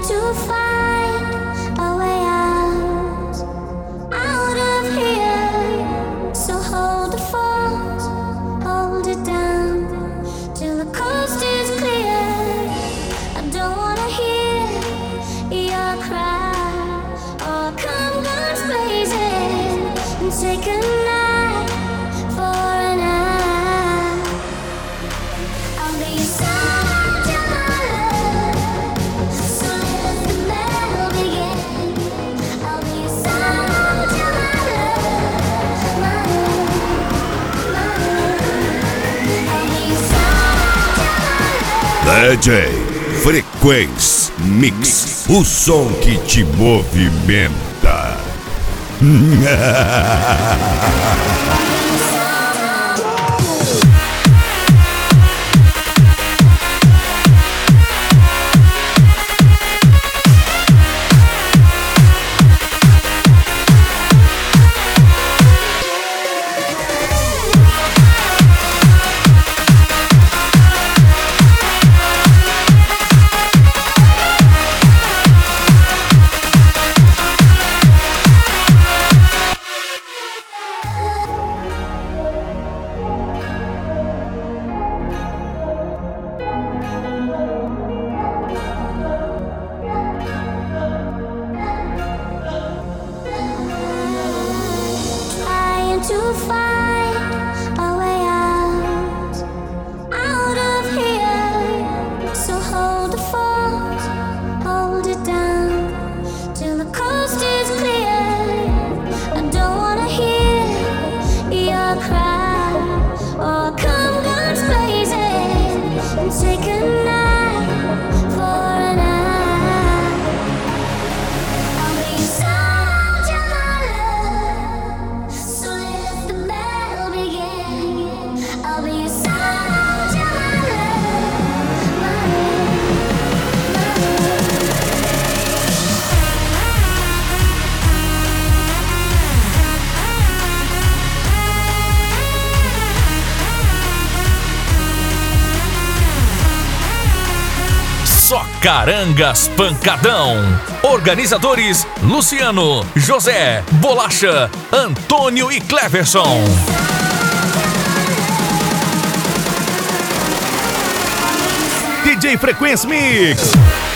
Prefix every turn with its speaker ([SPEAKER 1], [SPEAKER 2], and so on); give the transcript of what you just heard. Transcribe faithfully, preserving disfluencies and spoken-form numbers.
[SPEAKER 1] to find a way out, out of here. So hold the fort, hold it down till the coast is clear. I don't wanna hear your cry or come guns blazing and take a night for an eye. I'll be your soldier, my love, so let the battle begin. I'll be your soldier, my love, my love, my love. I'll be your soldier, my love.
[SPEAKER 2] D J Frequência Mix, o som que te movimenta.
[SPEAKER 1] Trying to find a way out, out of here. So hold the fort, hold it down till the coast is clear. I don't wanna hear your cry or come guns blazing and take a night for an eye. I'll be your soldier, my love, so let the battle begin. I'll be your soldier, my love, my love, my love.
[SPEAKER 3] Só Carangas Pancadão. Organizadores: Luciano, José, Bolacha, Antônio e Cleverson. D J Frequência Mix.